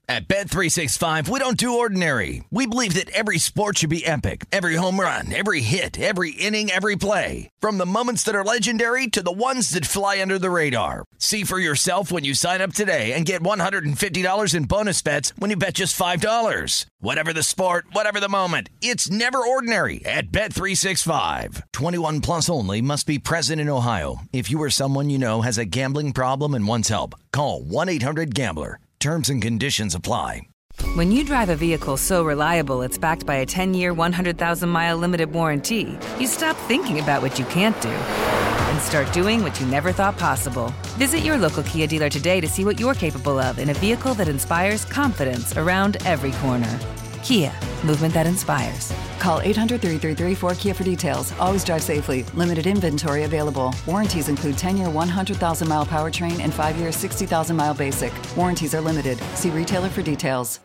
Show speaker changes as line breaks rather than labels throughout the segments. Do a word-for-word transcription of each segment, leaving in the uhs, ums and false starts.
At Bet three sixty-five, we don't do ordinary. We believe that every sport should be epic. Every home run, every hit, every inning, every play. From the moments that are legendary to the ones that fly under the radar. See for yourself when you sign up today and get one hundred fifty dollars in bonus bets when you bet just five dollars. Whatever the sport, whatever the moment, it's never ordinary at Bet three sixty-five. twenty-one plus only. Must be present in Ohio. If you or someone you know has a gambling problem and wants help, call one eight hundred gambler. Terms and conditions apply.
When you drive a vehicle so reliable it's backed by a ten-year, one hundred thousand mile limited warranty, you stop thinking about what you can't do and start doing what you never thought possible. Visit your local Kia dealer today to see what you're capable of in a vehicle that inspires confidence around every corner. Kia, movement that inspires.
Call eight hundred, three three three, four K I A for details. Always drive safely. Limited inventory available. Warranties include ten-year, one hundred thousand mile powertrain and five-year, sixty thousand mile basic. Warranties are limited. See retailer for details.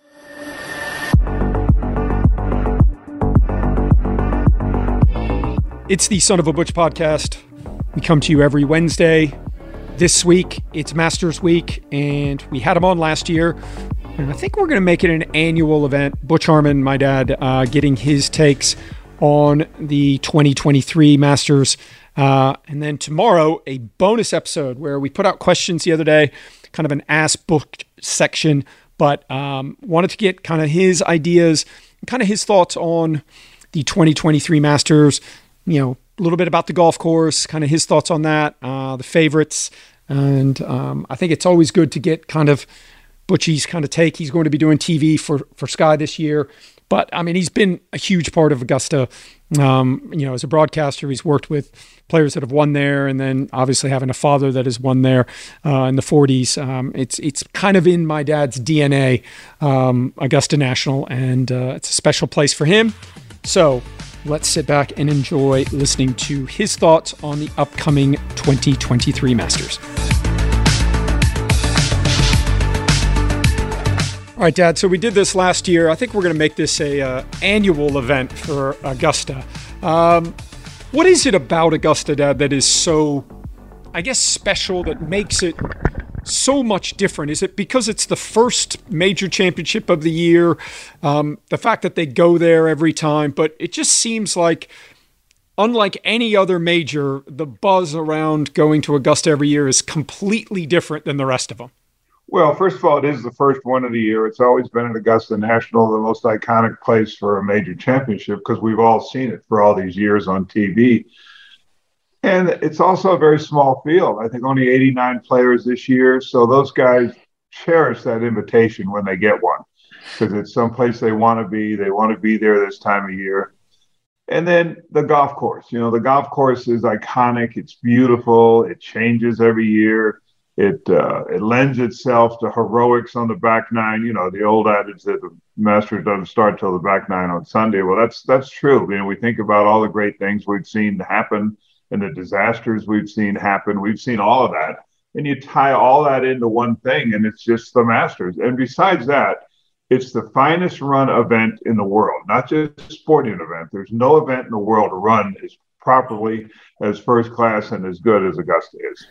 It's the Son of a Butch podcast. We come to you every Wednesday. This week, it's Masters Week, and we had him on last year. And I think we're going to make it an annual event. Butch Harmon, my dad, uh, getting his takes on the twenty twenty-three Masters. Uh, and then tomorrow, a bonus episode where we put out questions the other day, kind of an Ask Butch section, but um, wanted to get kind of his ideas, kind of his thoughts on the twenty twenty-three Masters, you know, a little bit about the golf course, kind of his thoughts on that, uh, the favorites. And um, I think it's always good to get kind of Butchie's kind of take. He's going to be doing T V for, for Sky this year. But, I mean, he's been a huge part of Augusta. Um, you know, as a broadcaster, he's worked with players that have won there, and then obviously having a father that has won there uh, in the forties. Um, it's it's kind of in my dad's D N A, um, Augusta National, and uh, it's a special place for him. So let's sit back and enjoy listening to his thoughts on the upcoming twenty twenty-three Masters. All right, Dad, so we did this last year. I think we're going to make this a uh, annual event for Augusta. Um, what is it about Augusta, Dad, that is so, I guess, special, that makes it so much different? Is it because it's the first major championship of the year, um, the fact that they go there every time? But it just seems like, unlike any other major, the buzz around going to Augusta every year is completely different than the rest of them.
Well, first of all, it is the first one of the year. It's always been at Augusta National, the most iconic place for a major championship, because we've all seen it for all these years on T V. And it's also a very small field. I think only eighty-nine players this year. So those guys cherish that invitation when they get one, because it's someplace they want to be. They want to be there this time of year. And then the golf course. You know, the golf course is iconic. It's beautiful. It changes every year. It uh, it lends itself to heroics on the back nine. You know, the old adage that the Masters doesn't start till the back nine on Sunday. Well, that's that's true. You know, we think about all the great things we've seen happen and the disasters we've seen happen. We've seen all of that. And you tie all that into one thing, and it's just the Masters. And besides that, it's the finest run event in the world, not just a sporting event. There's no event in the world run as properly, as first class, and as good as Augusta is.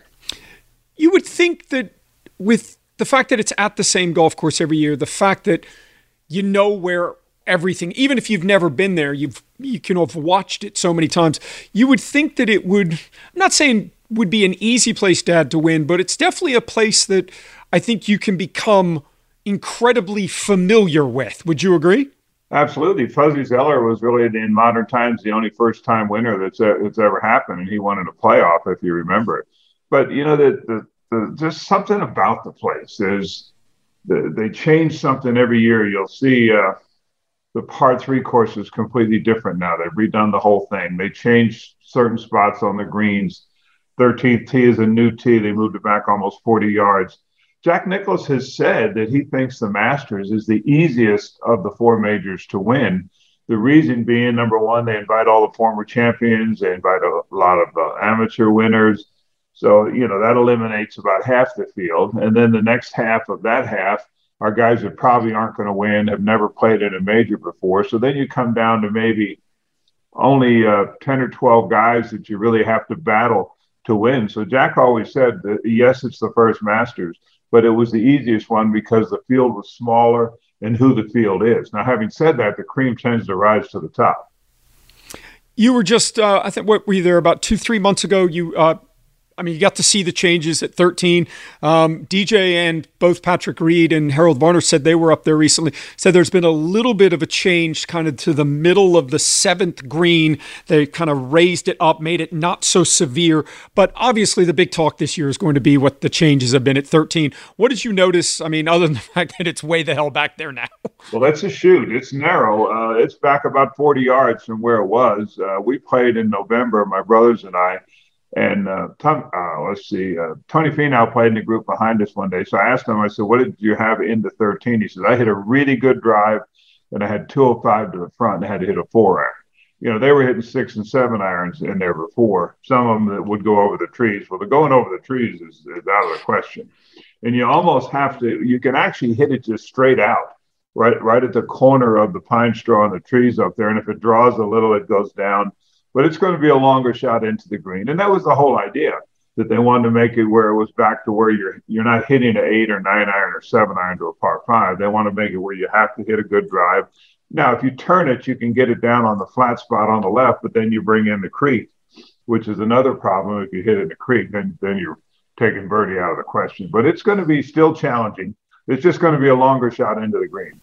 You would think that with the fact that it's at the same golf course every year, the fact that you know where everything, even if you've never been there, you've you can have watched it so many times, you would think that it would, I'm not saying would be an easy place, Dad, to win, but it's definitely a place that I think you can become incredibly familiar with. Would you agree?
Absolutely. Fuzzy Zoeller was really, in modern times, the only first-time winner that's, that's ever happened, and he won in a playoff, if you remember it. But, you know, the, the, the, there's something about the place. There's the, they change something every year. You'll see uh, the par three course is completely different now. They've redone the whole thing. They changed certain spots on the greens. thirteenth tee is a new tee. They moved it back almost forty yards. Jack Nicklaus has said that he thinks the Masters is the easiest of the four majors to win. The reason being, number one, they invite all the former champions. They invite a lot of uh, amateur winners. So, you know, that eliminates about half the field. And then the next half of that half are guys that probably aren't going to win, have never played in a major before. So then you come down to maybe only uh, ten or twelve guys that you really have to battle to win. So Jack always said that, yes, it's the first Masters, but it was the easiest one because the field was smaller and who the field is. Now, having said that, the cream tends to rise to the top.
You were just, uh, I think, what were you there about two, three months ago? You, uh, I mean, you got to see the changes at thirteen. Um, D J and both Patrick Reed and Harold Varner said they were up there recently, said there's been a little bit of a change kind of to the middle of the seventh green. They kind of raised it up, made it not so severe. But obviously the big talk this year is going to be what the changes have been at thirteen. What did you notice? I mean, other than the fact that it's way the hell back there now.
Well, that's a shoot. It's narrow. Uh, it's back about forty yards from where it was. Uh, we played in November, my brothers and I. And uh, Tom, uh, let's see, uh, Tony Finau played in the group behind us one day. So I asked him, I said, what did you have into thirteen? He said, I hit a really good drive, and I had two oh five to the front and I had to hit a four iron. You know, they were hitting six and seven irons in there before, some of them that would go over the trees. Well, the going over the trees is, is out of the question. And you almost have to, you can actually hit it just straight out, right, right at the corner of the pine straw and the trees up there. And if it draws a little, it goes down. But it's going to be a longer shot into the green. And that was the whole idea, that they wanted to make it where it was back to where you're you're not hitting an eight or nine iron or seven iron to a par five. They want to make it where you have to hit a good drive. Now, if you turn it, you can get it down on the flat spot on the left, but then you bring in the creek, which is another problem. If you hit it in the creek, then, then you're taking birdie out of the question. But it's going to be still challenging. It's just going to be a longer shot into the green.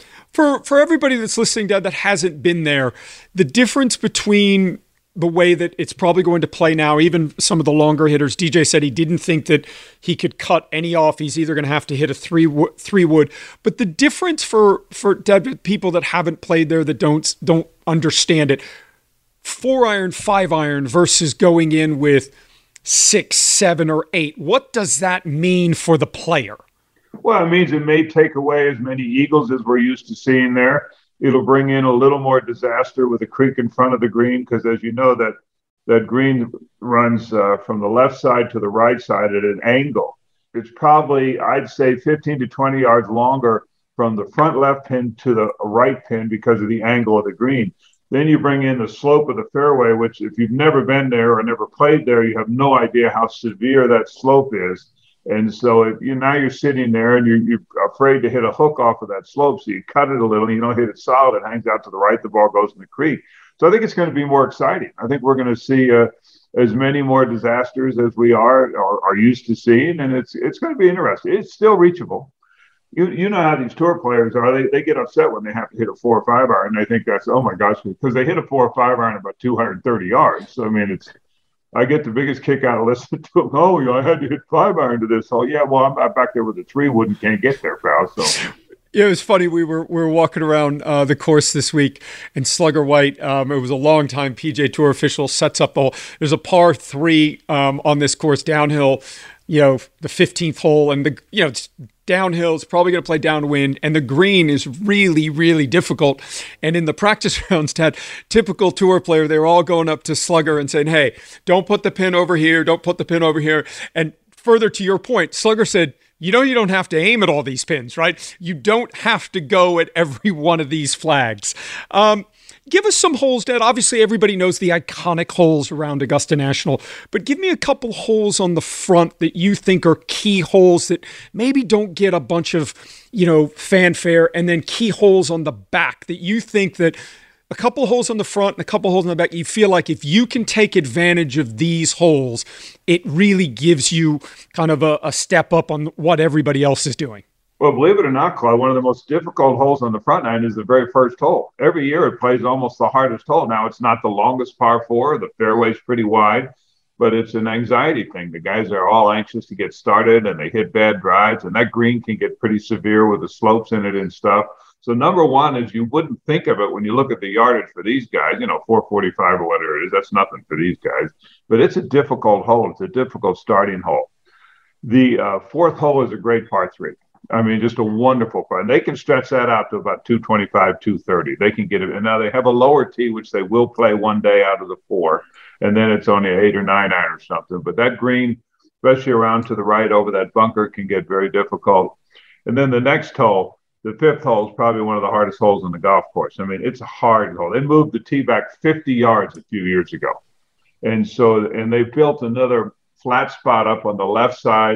For for everybody that's listening, Dad, that hasn't been there, the difference between the way that it's probably going to play now, even some of the longer hitters, D J said he didn't think that he could cut any off. He's either going to have to hit a three three wood. But the difference for for Dad, people that haven't played there, that don't don't understand it, four iron, five iron versus going in with six, seven, or eight. What does that mean for the player?
Well, it means it may take away as many eagles as we're used to seeing there. It'll bring in a little more disaster with a creek in front of the green because, as you know, that that green runs uh, from the left side to the right side at an angle. It's probably, I'd say, fifteen to twenty yards longer from the front left pin to the right pin because of the angle of the green. Then you bring in the slope of the fairway, which if you've never been there or never played there, you have no idea how severe that slope is. And so if you now you're sitting there and you're, you're afraid to hit a hook off of that slope. So you cut it a little and you don't hit it solid. It hangs out to the right. The ball goes in the creek. So I think it's going to be more exciting. I think we're going to see uh, as many more disasters as we are, are are used to seeing. And it's it's going to be interesting. It's still reachable. You you know how these tour players are. They they get upset when they have to hit a four or five iron. They think that's, oh, my gosh, because they hit a four or five iron about two hundred thirty yards. So, I mean, it's I get the biggest kick out of listening to them. Oh, you know, I had to hit five iron to this. Oh, yeah, well, I'm back there with a three wood and can't get there, pal. So,
yeah, it was funny. We were we were walking around uh, the course this week, and Slugger White, um, it was a long time P G A Tour official, sets up a there's a par three um, on this course downhill. You know, the fifteenth hole, and the you know it's downhill. It's probably going to play downwind, and the green is really, really difficult. And in the practice rounds, Ted, typical tour player, they were all going up to Slugger and saying, "Hey, don't put the pin over here. Don't put the pin over here." And further to your point, Slugger said, "You know, you don't have to aim at all these pins, right? You don't have to go at every one of these flags." Um, Give us some holes, Dad. Obviously, everybody knows the iconic holes around Augusta National, but give me a couple holes on the front that you think are key holes that maybe don't get a bunch of, you know, fanfare, and then key holes on the back that you think that a couple holes on the front and a couple holes on the back, you feel like if you can take advantage of these holes, it really gives you kind of a, a step up on what everybody else is doing.
Well, believe it or not, Claude, one of the most difficult holes on the front nine is the very first hole. Every year it plays almost the hardest hole. Now, it's not the longest par four. The fairway's pretty wide, but it's an anxiety thing. The guys are all anxious to get started, and they hit bad drives, and that green can get pretty severe with the slopes in it and stuff. So number one is you wouldn't think of it when you look at the yardage for these guys, you know, four forty-five or whatever it is. That's nothing for these guys. But it's a difficult hole. It's a difficult starting hole. The uh, fourth hole is a great par three. I mean, just a wonderful part. And they can stretch that out to about two twenty-five, two thirty. They can get it. And now they have a lower tee, which they will play one day out of the four. And then it's only an eight or nine iron or something. But that green, especially around to the right over that bunker, can get very difficult. And then the next hole, the fifth hole, is probably one of the hardest holes in the golf course. I mean, it's a hard hole. They moved the tee back fifty yards a few years ago. And so, and they built another flat spot up on the left side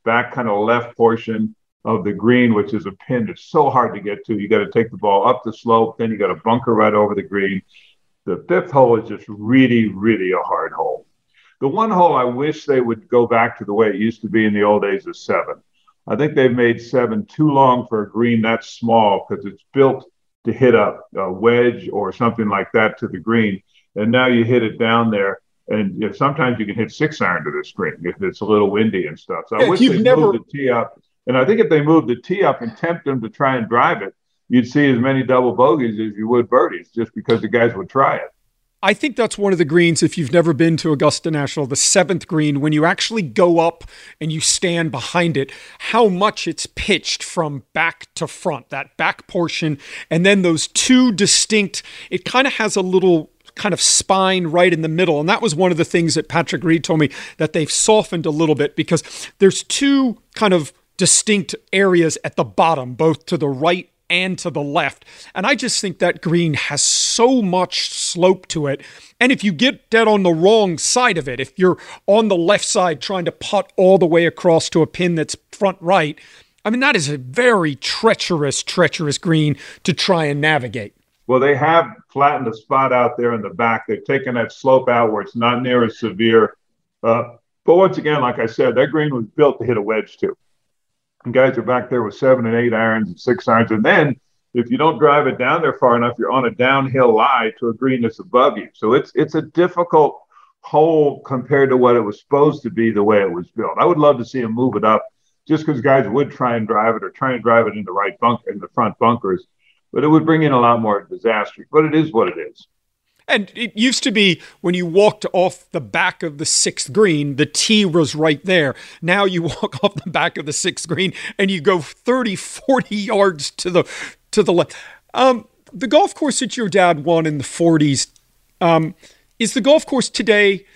back kind of left portion of the green, which is a pin that's so hard to get to. You got to take the ball up the slope, then you got to bunker right over the green. The fifth hole is just really, really a hard hole. The one hole I wish they would go back to the way it used to be in the old days is seven. I think they've made seven too long for a green that small because it's built to hit a, a wedge or something like that to the green. And now you hit it down there, and you know, sometimes you can hit six iron to this green if it's a little windy and stuff. So I
yeah,
wish
they
never...
moved
the tee up. And I think if they moved the tee up and tempt them to try and drive it, you'd see as many double bogeys as you would birdies, just because the guys would try it.
I think that's one of the greens, if you've never been to Augusta National, the seventh green, when you actually go up and you stand behind it, how much it's pitched from back to front, that back portion, and then those two distinct, it kind of has a little kind of spine right in the middle. And that was one of the things that Patrick Reed told me, that they've softened a little bit, because there's two kind of distinct areas at the bottom, both to the right and to the left. And I just think that green has so much slope to it. And if you get dead on the wrong side of it, if you're on the left side trying to putt all the way across to a pin that's front right, I mean, that is a very treacherous, treacherous green to try and navigate.
Well, they have flattened a spot out there in the back. They've taken that slope out where it's not near as severe. Uh, but once again, like I said, that green was built to hit a wedge too. And guys are back there with seven and eight irons and six irons. And then if you don't drive it down there far enough, you're on a downhill lie to a green that's above you. So it's it's a difficult hole compared to what it was supposed to be the way it was built. I would love to see them move it up just because guys would try and drive it or try and drive it in the right bunker, in the front bunkers. But it would bring in a lot more disaster. But it is what it is.
And it used to be when you walked off the back of the sixth green, the tee was right there. Now you walk off the back of the sixth green and you go thirty, forty yards to the to the left. Um, the golf course that your dad won in the forties, um, is the golf course today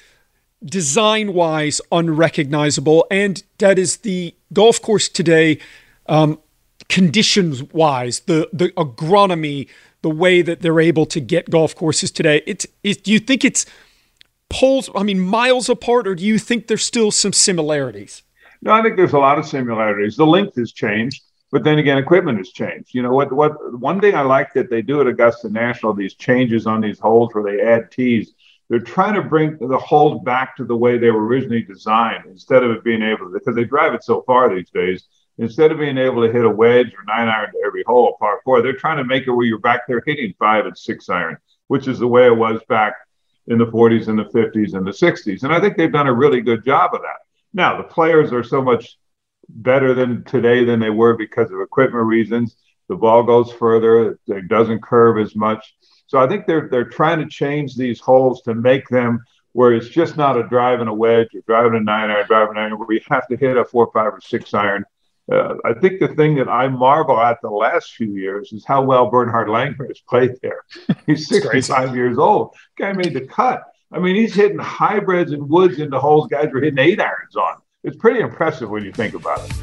design-wise unrecognizable? And that is the golf course today um, conditions-wise, the, the agronomy, the way that they're able to get golf courses today, it's, it, do you think it's poles, I mean, miles apart, or do you think there's still some similarities?
No, I think there's a lot of similarities. The length has changed, but then again, equipment has changed. You know, what, what, one thing I like that they do at Augusta National, these changes on these holes where they add tees, they're trying to bring the holes back to the way they were originally designed instead of it being able to, because they drive it so far these days. Instead of being able to hit a wedge or nine iron to every hole, par four, they're trying to make it where you're back there hitting five and six iron, which is the way it was back in the forties and the fifties and the sixties. And I think they've done a really good job of that. Now, the players are so much better than today than they were because of equipment reasons. The ball goes further. It doesn't curve as much. So I think they're they're trying to change these holes to make them where it's just not a drive and a wedge or driving a nine iron, driving a nine iron, where you have to hit a four, five, or six iron. Uh, I think the thing that I marvel at the last few years is how well Bernhard Langer has played there. He's sixty-five years old. Guy made the cut. I mean, he's hitting hybrids and woods into holes guys were hitting eight irons on. It's pretty impressive when you think about it.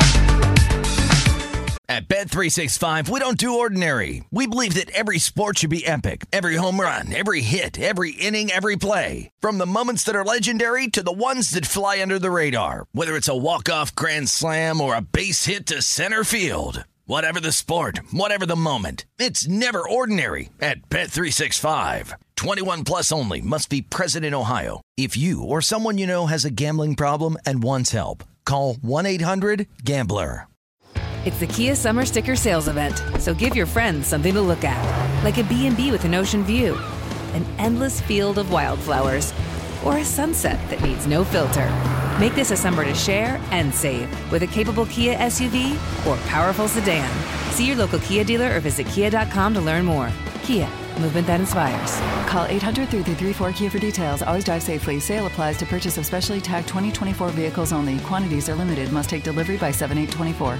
At Bet three sixty-five, we don't do ordinary. We believe that every sport should be epic. Every home run, every hit, every inning, every play. From the moments that are legendary to the ones that fly under the radar. Whether it's a walk-off grand slam or a base hit to center field. Whatever the sport, whatever the moment. It's never ordinary at Bet three sixty-five. twenty-one plus only. Must be present in Ohio. If you or someone you know has a gambling problem and wants help, call one eight hundred gambler.
It's the Kia Summer Sticker Sales Event, so give your friends something to look at. Like a B and B with an ocean view, an endless field of wildflowers, or a sunset that needs no filter. Make this a summer to share and save with a capable Kia S U V or powerful sedan. See your local Kia dealer or visit kia dot com to learn more. Kia, movement that inspires.
Call eight hundred, three three three, four Kia for details. Always drive safely. Sale applies to purchase of specially tagged twenty twenty-four vehicles only. Quantities are limited. Must take delivery by seven eight twenty-four.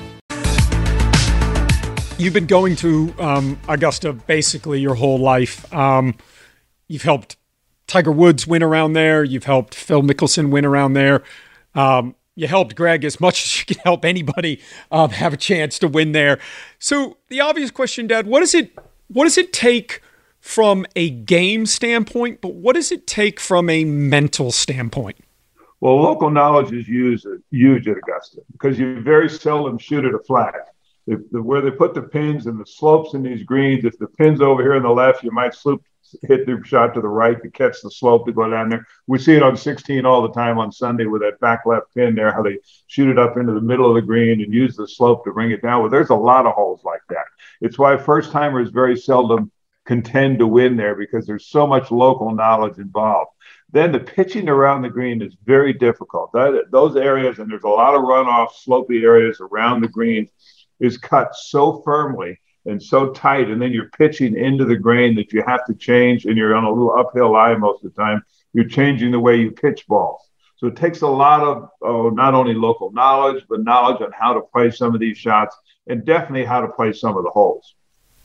You've been going to um, Augusta basically your whole life. Um, you've helped Tiger Woods win around there. You've helped Phil Mickelson win around there. Um, you helped Greg as much as you can help anybody um, have a chance to win there. So the obvious question, Dad, what does it what does it take from a game standpoint, but what does it take from a mental standpoint?
Well, local knowledge is used, huge at Augusta because you very seldom shoot at a flag. If the, where they put the pins and the slopes in these greens, if the pin's over here on the left, you might slip, hit the shot to the right to catch the slope to go down there. We see it on sixteen all the time on Sunday with that back left pin there, how they shoot it up into the middle of the green and use the slope to bring it down. Well, there's a lot of holes like that. It's why first-timers very seldom contend to win there because there's so much local knowledge involved. Then the pitching around the green is very difficult. That, those areas, and there's a lot of runoff, slopey areas around the green, is cut so firmly and so tight, and then you're pitching into the grain that you have to change, and you're on a little uphill line most of the time. You're changing the way you pitch balls. So it takes a lot of oh, not only local knowledge, but knowledge on how to play some of these shots and definitely how to play some of the holes.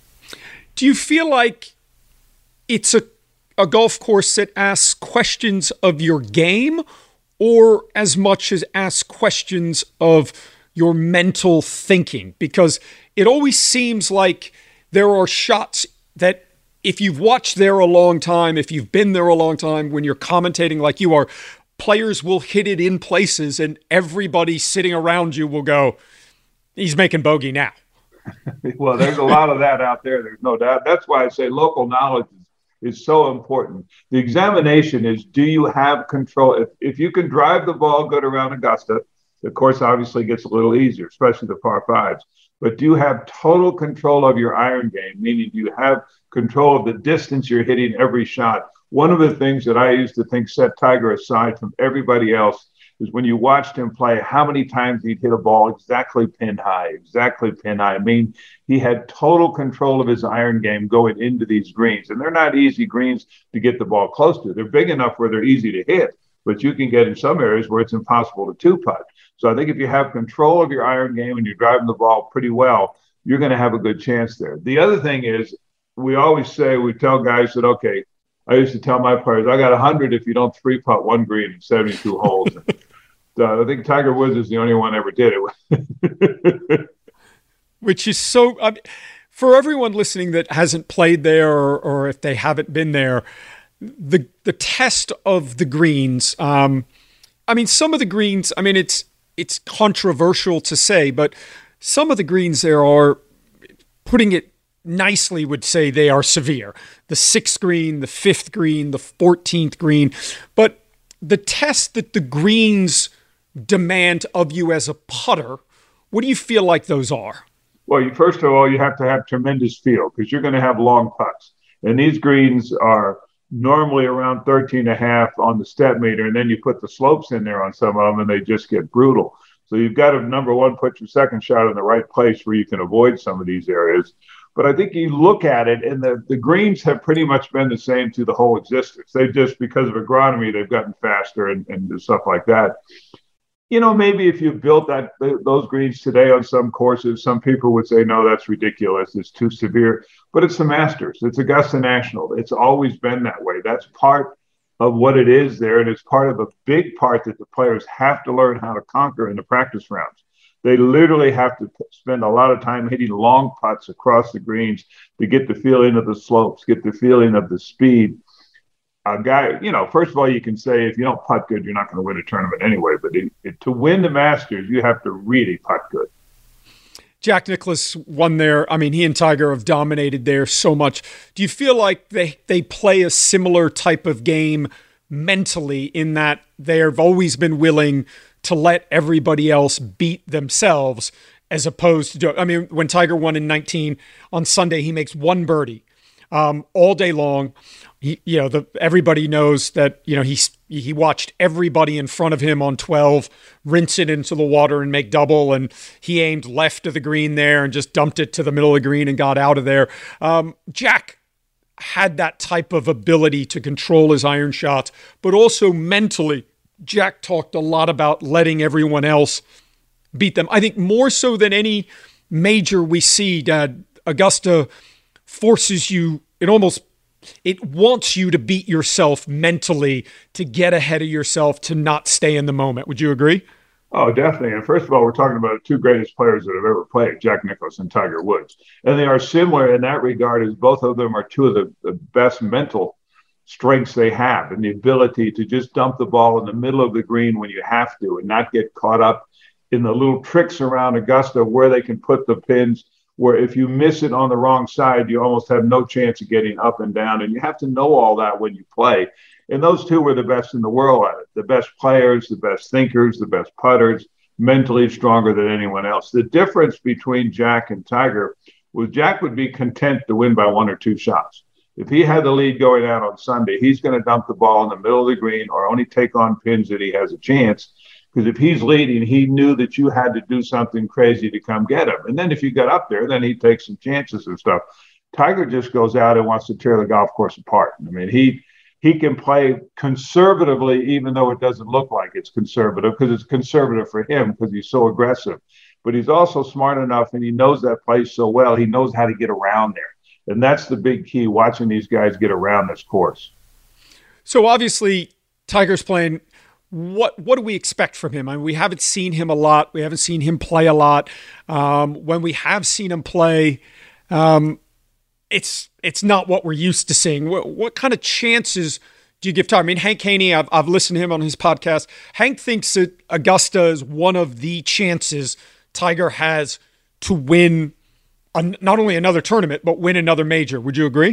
Do you feel like it's a, a golf course that asks questions of your game or as much as asks questions of your mental thinking? Because it always seems like there are shots that if you've watched there a long time, if you've been there a long time, when you're commentating like you are, players will hit it in places and everybody sitting around you will go, he's making bogey now.
Well, there's a lot of that out there. There's no doubt. That's why I say local knowledge is, is so important. The examination is, do you have control? If, if you can drive the ball good around Augusta, the course obviously gets a little easier, especially the par fives. But do you have total control of your iron game? Meaning, do you have control of the distance you're hitting every shot? One of the things that I used to think set Tiger aside from everybody else is when you watched him play, how many times he'd hit a ball exactly pin high, exactly pin high. I mean, he had total control of his iron game going into these greens. And they're not easy greens to get the ball close to. They're big enough where they're easy to hit, but you can get in some areas where it's impossible to two-putt. So I think if you have control of your iron game and you're driving the ball pretty well, you're going to have a good chance there. The other thing is, we always say, we tell guys that, okay, I used to tell my players, I got one hundred if you don't three-putt one green in seventy-two holes. Uh, I think Tiger Woods is the only one that ever did it.
Which is so, I mean, for everyone listening that hasn't played there or, or if they haven't been there, the the test of the greens, um, I mean, some of the greens, I mean, it's it's controversial to say, but some of the greens there are, putting it nicely, would say they are severe. The sixth green, the fifth green, the fourteenth green. But the test that the greens demand of you as a putter, what do you feel like those are?
Well, you, first of all, you have to have tremendous feel because you're going to have long putts. And these greens are normally around thirteen and a half on the step meter, and then you put the slopes in there on some of them and they just get brutal. So you've got to, number one, put your second shot in the right place where you can avoid some of these areas. But I think you look at it, and the, the greens have pretty much been the same through the whole existence. They've just, because of agronomy, they've gotten faster and, and stuff like that. You know, maybe if you built that those greens today on some courses, some people would say, no, that's ridiculous. It's too severe. But it's the Masters. It's Augusta National. It's always been that way. That's part of what it is there, and it's part of a big part that the players have to learn how to conquer in the practice rounds. They literally have to spend a lot of time hitting long putts across the greens to get the feeling of the slopes, get the feeling of the speed. A guy, you know, first of all, you can say if you don't putt good, you're not going to win a tournament anyway. But it, it, to win the Masters, you have to really putt good.
Jack Nicklaus won there. I mean, he and Tiger have dominated there so much. Do you feel like they, they play a similar type of game mentally in that they've always been willing to let everybody else beat themselves as opposed to, I mean, when Tiger won in nineteen on Sunday, he makes one birdie um, all day long. He, you know, the, everybody knows that, you know, he, he watched everybody in front of him on twelve rinse it into the water and make double. And he aimed left of the green there and just dumped it to the middle of the green and got out of there. Um, Jack had that type of ability to control his iron shots, but also mentally, Jack talked a lot about letting everyone else beat them. I think more so than any major we see, Dad, Augusta forces you, it almost, it wants you to beat yourself mentally, to get ahead of yourself, to not stay in the moment. Would you agree?
Oh, definitely. And first of all, we're talking about the two greatest players that have ever played, Jack Nicklaus and Tiger Woods. And they are similar in that regard, as both of them are two of the, the best mental strengths they have and the ability to just dump the ball in the middle of the green when you have to and not get caught up in the little tricks around Augusta where they can put the pins, where if you miss it on the wrong side, you almost have no chance of getting up and down. And you have to know all that when you play. And those two were the best in the world at it. The best players, the best thinkers, the best putters, mentally stronger than anyone else. The difference between Jack and Tiger was Jack would be content to win by one or two shots. If he had the lead going out on Sunday, he's going to dump the ball in the middle of the green or only take on pins that he has a chance. Because if he's leading, he knew that you had to do something crazy to come get him. And then if you got up there, then he'd take some chances and stuff. Tiger just goes out and wants to tear the golf course apart. I mean, he he can play conservatively, even though it doesn't look like it's conservative, because it's conservative for him because he's so aggressive. But he's also smart enough, and he knows that place so well, he knows how to get around there. And that's the big key, watching these guys get around this course.
So obviously, Tiger's playing. What what do we expect from him? I mean, we haven't seen him a lot. We haven't seen him play a lot. Um, when we have seen him play, um, it's it's not what we're used to seeing. What, what kind of chances do you give Tiger? I mean, Hank Haney, I've, I've listened to him on his podcast. Hank thinks that Augusta is one of the chances Tiger has to win a, not only another tournament, but win another major. Would you agree?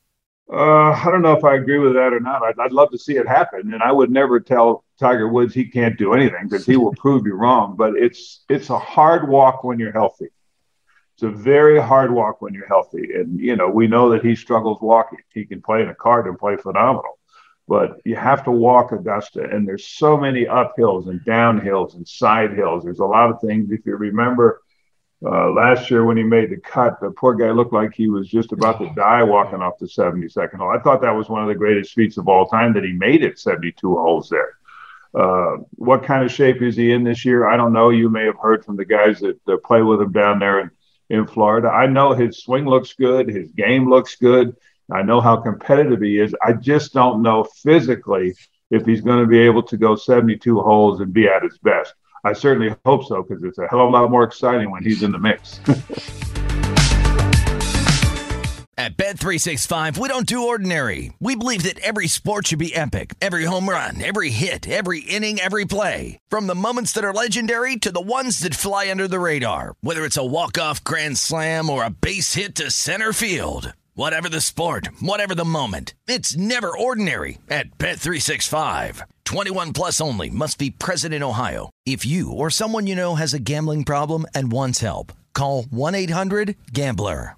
Uh, I don't know if I agree with that or not. I'd, I'd love to see it happen. And I would never tell Tiger Woods he can't do anything because he will prove you wrong. But it's it's a hard walk when you're healthy. It's a very hard walk when you're healthy. And, you know, we know that he struggles walking. He can play in a cart and play phenomenal. But you have to walk Augusta. And there's so many uphills and downhills and side hills. There's a lot of things. If you remember, Uh, last year when he made the cut, the poor guy looked like he was just about to die walking off the seventy-second hole. I thought that was one of the greatest feats of all time that he made it seventy-two holes there. Uh, what kind of shape is he in this year? I don't know. You may have heard from the guys that uh, play with him down there in, in Florida. I know his swing looks good. His game looks good. I know how competitive he is. I just don't know physically if he's going to be able to go seventy-two holes and be at his best. I certainly hope so, because it's a hell of a lot more exciting when he's in the mix.
At Bet three sixty-five, we don't do ordinary. We believe that every sport should be epic. Every home run, every hit, every inning, every play. From the moments that are legendary to the ones that fly under the radar. Whether it's a walk-off grand slam or a base hit to center field. Whatever the sport, whatever the moment, it's never ordinary at Bet three sixty-five. twenty-one plus only. Must be present in Ohio. If you or someone you know has a gambling problem and wants help, call one eight hundred gambler.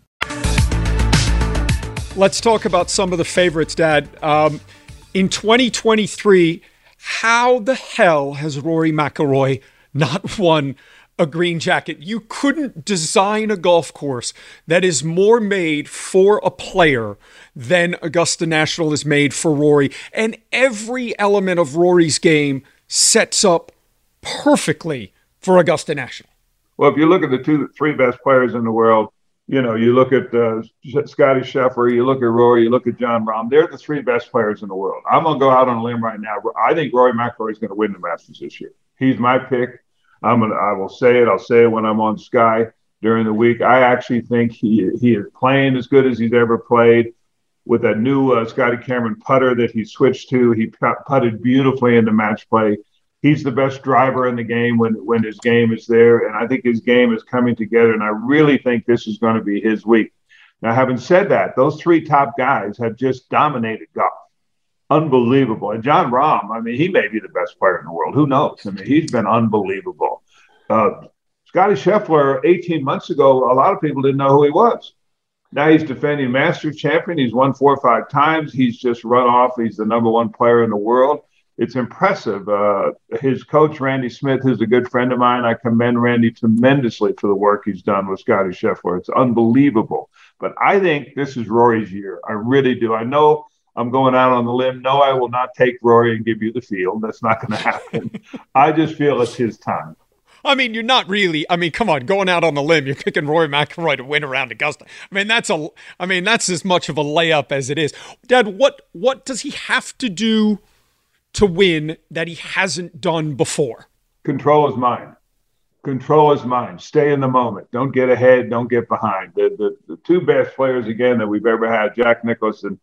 Let's talk about some of the favorites, Dad. Um, in twenty twenty-three, how the hell has Rory McIlroy not won a green jacket? You couldn't design a golf course that is more made for a player than Augusta National is made for Rory. And every element of Rory's game sets up perfectly for Augusta National.
Well, if you look at the two, three best players in the world, you know, you look at uh, Scotty Scheffler, you look at Rory, you look at Jon Rahm. They're the three best players in the world. I'm going to go out on a limb right now. I think Rory McIlroy is going to win the Masters this year. He's my pick. I'm gonna. I will say it. I'll say it when I'm on Sky during the week. I actually think he he is playing as good as he's ever played with that new uh, Scotty Cameron putter that he switched to. He putted beautifully into match play. He's the best driver in the game when when his game is there, and I think his game is coming together. And I really think this is going to be his week. Now, having said that, those three top guys have just dominated golf. Unbelievable. And Jon Rahm, I mean, he may be the best player in the world. Who knows? I mean, he's been unbelievable. Uh, Scotty Scheffler, eighteen months ago, a lot of people didn't know who he was. Now he's defending Masters champion. He's won four or five times. He's just run off. He's the number one player in the world. It's impressive. Uh, his coach, Randy Smith, who's a good friend of mine, I commend Randy tremendously for the work he's done with Scotty Scheffler. It's unbelievable. But I think this is Rory's year. I really do. I know I'm going out on the limb. No, I will not take Rory and give you the field. That's not going to happen. I just feel it's his time.
I mean, you're not really. I mean, come on, going out on the limb, you're picking Rory McIlroy to win around Augusta. I mean, that's a. I mean, that's as much of a layup as it is. Dad, what what does he have to do to win that he hasn't done before?
Control his mind. Control his mind. Stay in the moment. Don't get ahead. Don't get behind. The the, the two best players again that we've ever had, Jack Nicklaus and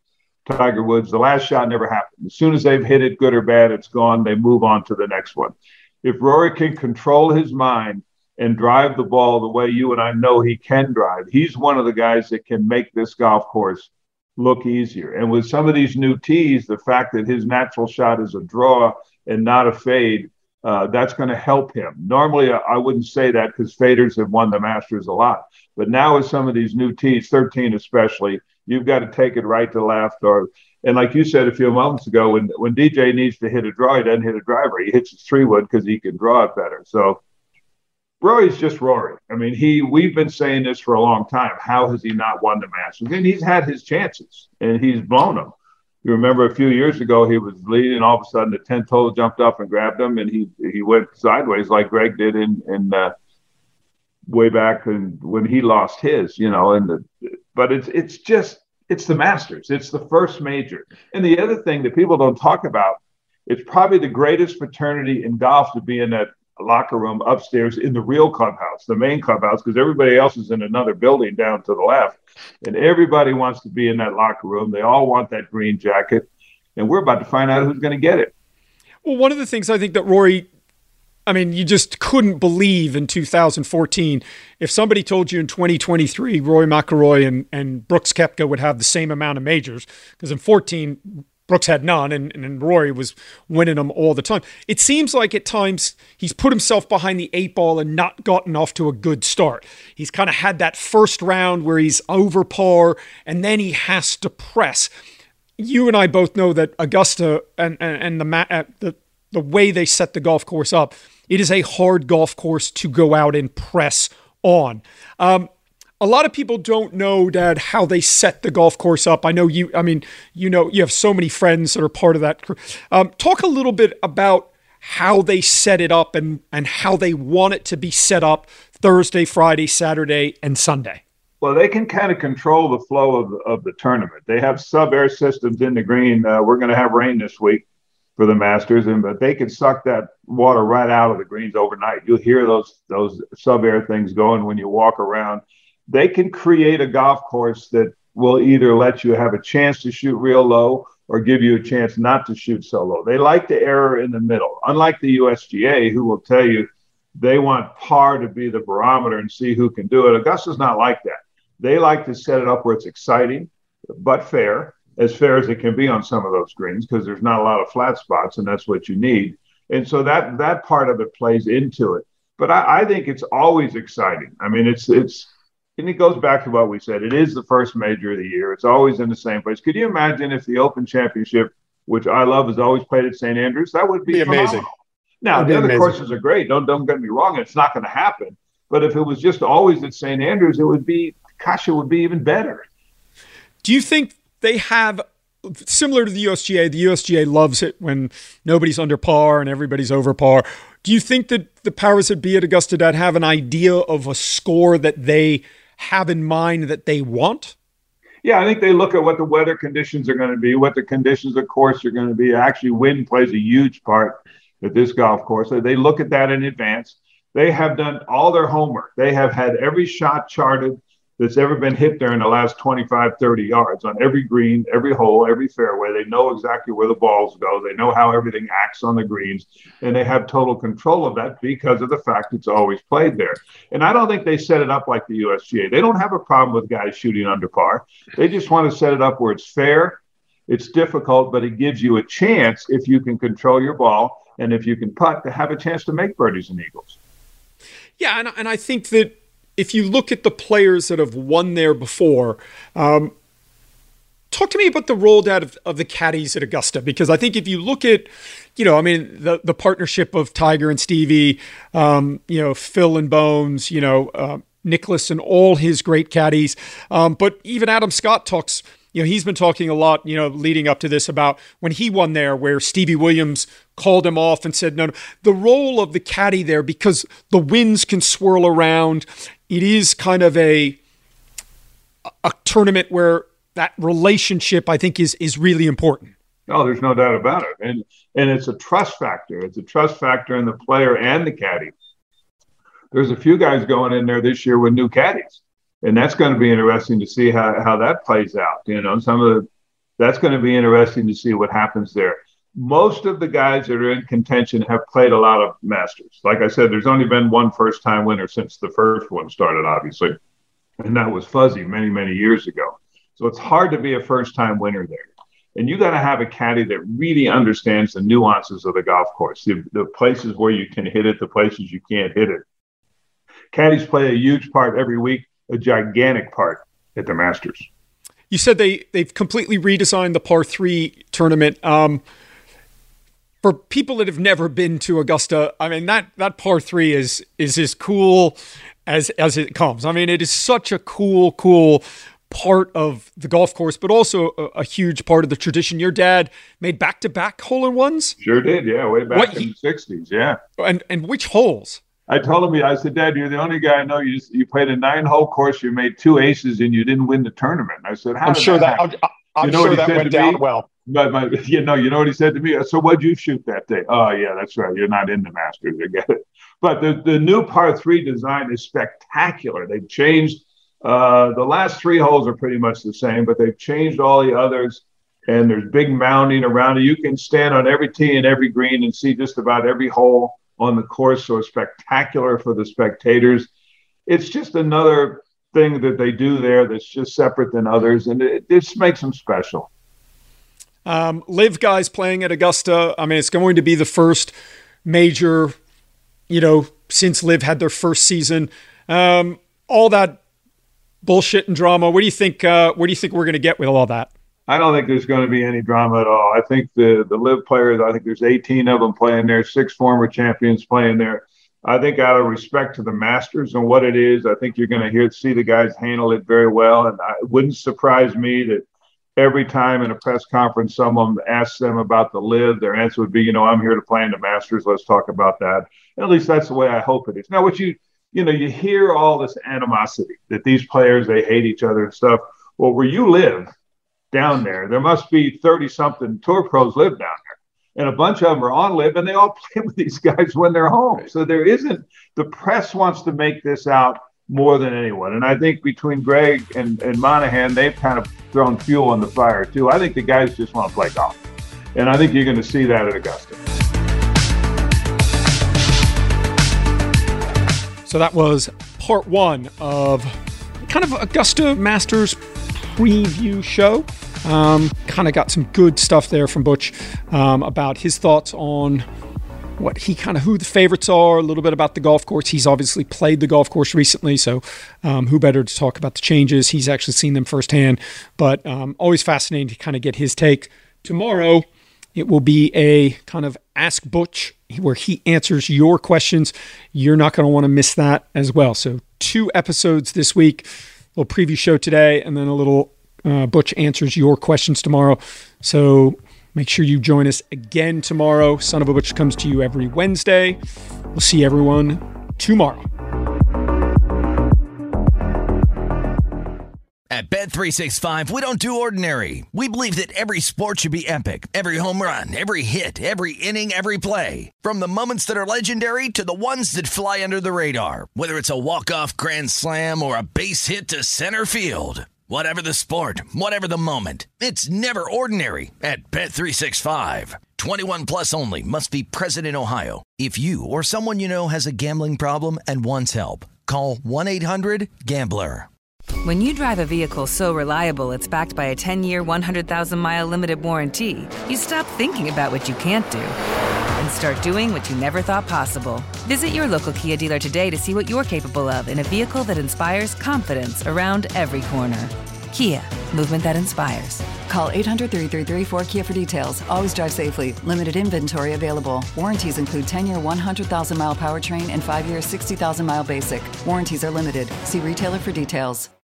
Tiger Woods, the last shot never happened. As soon as they've hit it, good or bad, it's gone. They move on to the next one. If Rory can control his mind and drive the ball the way you and I know he can drive, he's one of the guys that can make this golf course look easier. And with some of these new tees, the fact that his natural shot is a draw and not a fade, uh, that's going to help him. Normally, I, I wouldn't say that because faders have won the Masters a lot. But now with some of these new tees, thirteen especially, you've got to take it right to left. Or, and like you said a few moments ago, when, when D J needs to hit a draw, he doesn't hit a driver. He hits his three wood because he can draw it better. So Rory's just Rory. I mean, he we've been saying this for a long time. How has he not won the Masters? And he's had his chances, and he's blown them. You remember a few years ago, he was leading, all of a sudden the tenth hole jumped up and grabbed him, and he he went sideways like Greg did in in uh, way back and when he lost his, you know. And the, but it's it's just it's the Masters. It's the first major. And the other thing that people don't talk about, it's probably the greatest fraternity in golf to be in that locker room upstairs in the real clubhouse, the main clubhouse, because everybody else is in another building down to the left. And everybody wants to be in that locker room. They all want that green jacket. And we're about to find out who's going to get it.
Well, one of the things I think that Rory, I mean, you just couldn't believe in two thousand fourteen. If somebody told you in twenty twenty-three, Rory McIlroy and, and Brooks Koepka would have the same amount of majors, because in fourteen, Brooks had none, and, and Rory was winning them all the time. It seems like at times he's put himself behind the eight ball and not gotten off to a good start. He's kind of had that first round where he's over par, and then he has to press. You and I both know that Augusta and, and, and the, the, the way they set the golf course up, it is a hard golf course to go out and press on. Um, A lot of people don't know, Dad, how they set the golf course up. I know you, I mean, you know, you have so many friends that are part of that crew. Um, talk a little bit about how they set it up and, and how they want it to be set up Thursday, Friday, Saturday, and Sunday.
Well, they can kind of control the flow of the, of the tournament. They have sub-air systems in the green. Uh, we're going to have rain this week for the Masters, and but they can suck that water right out of the greens overnight. You'll hear those those sub-air things going when you walk around. They can create a golf course that will either let you have a chance to shoot real low or give you a chance not to shoot so low. They like the error in the middle. Unlike the U S G A, who will tell you they want par to be the barometer and see who can do it. Augusta's not like that. They like to set it up where it's exciting, but fair, as fair as it can be on some of those greens, because there's not a lot of flat spots, and that's what you need. And so that that part of it plays into it. But I, I think it's always exciting. I mean, it's it's and it goes back to what we said. It is the first major of the year. It's always in the same place. Could you imagine if the Open Championship, which I love, is always played at Saint Andrews? That would be, be amazing. Now, the other amazing. courses are great. Don't don't get me wrong. It's not going to happen. But if it was just always at Saint Andrews, it would be, gosh, it would be even better.
Do you think they have, similar to the U S G A, the U S G A loves it when nobody's under par and everybody's over par. Do you think that the powers that be at Augusta Dad have an idea of a score that they have in mind that they want?
Yeah, I think they look at what the weather conditions are going to be, what the conditions of course are going to be. Actually, wind plays a huge part at this golf course. So they look at that in advance. They have done all their homework. They have had every shot charted that's ever been hit there in the last twenty-five, thirty yards on every green, every hole, every fairway. They know exactly where the balls go. They know how everything acts on the greens, and they have total control of that because of the fact it's always played there. And I don't think they set it up like the U S G A. They don't have a problem with guys shooting under par. They just want to set it up where it's fair. It's difficult, but it gives you a chance, if you can control your ball and if you can putt, to have a chance to make birdies and eagles.
Yeah, and, and I think that if you look at the players that have won there before, um, talk to me about the role, Dad, of, of the caddies at Augusta, because I think if you look at, you know, I mean, the the partnership of Tiger and Stevie, um, you know, Phil and Bones, you know, uh, Nicholas and all his great caddies, um, but even Adam Scott talks. You know, he's been talking a lot, you know, leading up to this about when he won there, where Stevie Williams called him off and said, no, no, the role of the caddy there, because the winds can swirl around. It is kind of a, a tournament where that relationship, I think, is, is really important.
Oh, there's no doubt about it. And, and it's a trust factor. It's a trust factor in the player and the caddy. There's a few guys going in there this year with new caddies. And that's going to be interesting to see how, how that plays out. You know, some of the That's going to be interesting to see what happens there. Most of the guys that are in contention have played a lot of Masters. Like I said, there's only been one first-time winner since the first one started, obviously, and that was Fuzzy many, many years ago. So it's hard to be a first-time winner there. And you got to have a caddy that really understands the nuances of the golf course, the, the places where you can hit it, the places you can't hit it. Caddies play a huge part every week, a gigantic part at the Masters.
You said they, they've completely redesigned the par three tournament. Um, for people that have never been to Augusta, I mean, that, that par three is is as cool as, as it comes. I mean, it is such a cool, cool part of the golf course, but also a, a huge part of the tradition. Your dad made back-to-back hole-in-ones?
Sure did, yeah, way back
what,
in the sixties, yeah.
And and which holes?
I told him, I said, Dad, you're the only guy I know. You just, you played a nine-hole course, you made two aces, and you didn't win the tournament. I said, how
I'm
did
sure
that,
that I'm, I'm
you know
sure that went down
me?
well.
But my, you know, you know what he said to me? So what'd you shoot that day? Oh, yeah, that's right. You're not in the Masters. I get it. But the, the new par three design is spectacular. They've changed. Uh, the last three holes are pretty much the same, but they've changed all the others. And there's big mounding around it. You can stand on every tee and every green and see just about every hole on the course. So it's spectacular for the spectators. It's just another thing that they do there that's just separate than others. And it, it just makes them special.
Um, Live guys playing at Augusta. I mean, it's going to be the first major, you know, since Live had their first season. Um, all that bullshit and drama. What do you think? Uh, what do you think we're going to get with all that?
I don't think there's going to be any drama at all. I think the the Live players, I think there's eighteen of them playing there, six former champions playing there. I think out of respect to the Masters and what it is, I think you're going to hear see the guys handle it very well. And I, it wouldn't surprise me that every time in a press conference someone asks them about the Live, their answer would be, you know, I'm here to play in the Masters. Let's talk about that. And at least that's the way I hope it is. Now, what you you know, you hear all this animosity that these players, they hate each other and stuff. Well, where you live down there, there must be thirty-something tour pros live down there. And a bunch of them are on Live, and they all play with these guys when they're home. So there isn't – the press wants to make this out more than anyone. And I think between Greg and, and Monahan, they've kind of thrown fuel on the fire too. I think the guys just want to play golf. And I think you're going to see that at Augusta.
So that was part one of kind of Augusta Masters preview show. Um, kind of got some good stuff there from Butch um, about his thoughts on what he kind of who the favorites are, a little bit about the golf course. He's obviously played the golf course recently, so um, who better to talk about the changes? He's actually seen them firsthand, but um, always fascinating to kind of get his take. Tomorrow, it will be a kind of Ask Butch where he answers your questions. You're not going to want to miss that as well. So two episodes this week, a little preview show today, and then a little uh, Butch answers your questions tomorrow. So make sure you join us again tomorrow. Son of a Butch comes to you every Wednesday. We'll see everyone tomorrow.
At Bet three sixty-five, we don't do ordinary. We believe that every sport should be epic. Every home run, every hit, every inning, every play. From the moments that are legendary to the ones that fly under the radar. Whether it's a walk-off grand slam or a base hit to center field. Whatever the sport, whatever the moment. It's never ordinary at Bet three sixty-five. twenty-one plus only. Must be present in Ohio. If you or someone you know has a gambling problem and wants help, call one eight hundred gambler.
When you drive a vehicle so reliable it's backed by a ten-year, one hundred thousand mile limited warranty, you stop thinking about what you can't do and start doing what you never thought possible. Visit your local Kia dealer today to see what you're capable of in a vehicle that inspires confidence around every corner. Kia, movement that inspires.
Call eight hundred, three three three, four K I A for details. Always drive safely. Limited inventory available. Warranties include ten-year, one hundred thousand mile powertrain and five-year, sixty thousand mile basic. Warranties are limited. See retailer for details.